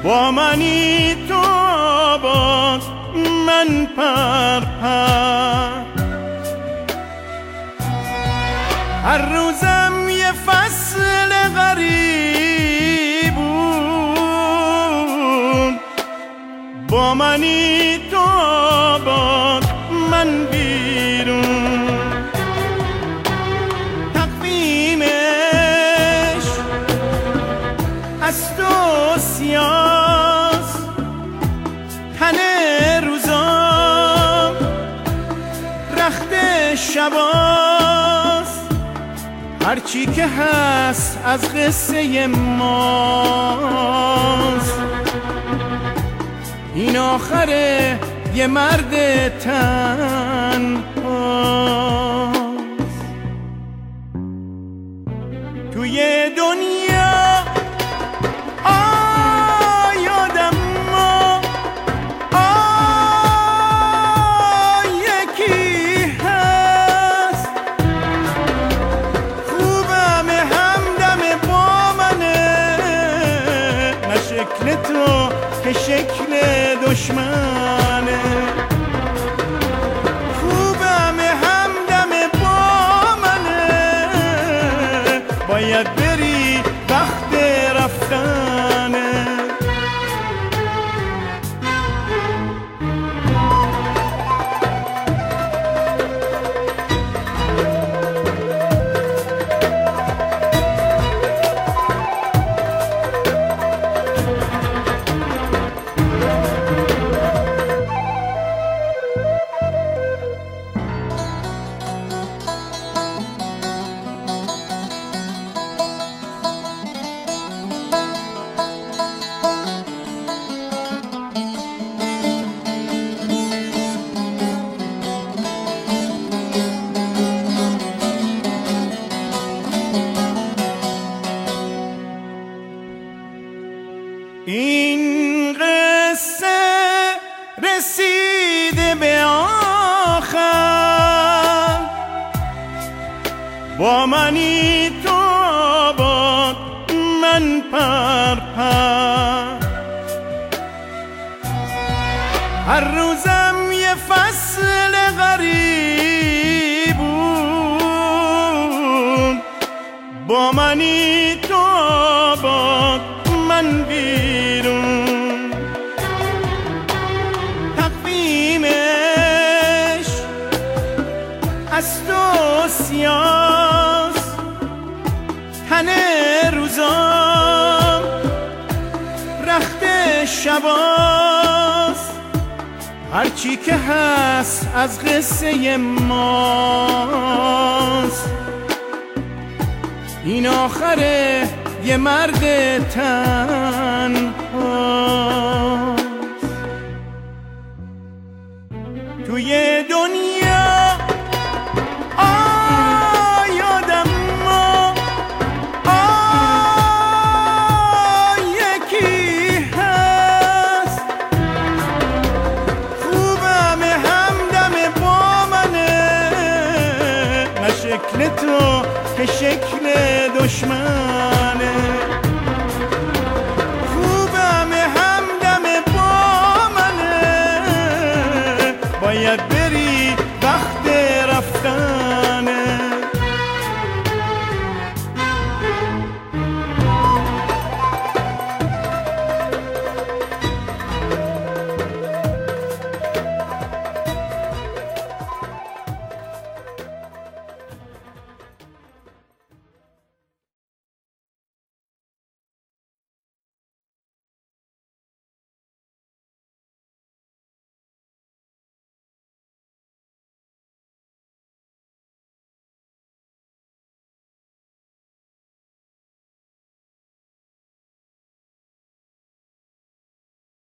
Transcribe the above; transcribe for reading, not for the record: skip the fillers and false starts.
با منی تو آباد من پر هر روزم یه فصل غریبون با منی تو آباد من بیرون تقویمش از تو سیاس تن روزام رخت شباس هرچی که هست از قصه ماست این آخره یه مرد تنهاست توی دنیا آیادم ما یکی هست خوبم همدم با منه نه شکل تو که شکل دشمنه خوبم همدم با منه باید بری وقت رفتنه این قصه رسیده به آخر با منی تو آباد من پر هر روزم یه فصل غریبون با منی تو آباد من بیرون تقویمش از تو سیاس تن روزام رخت شباس هرچی که هست از قصه ماست این آخره یه مرد تنهاست توی دنیا آیادم ما یکی هست خوبم همدم با منه نه شکل تو که شکل دشمنه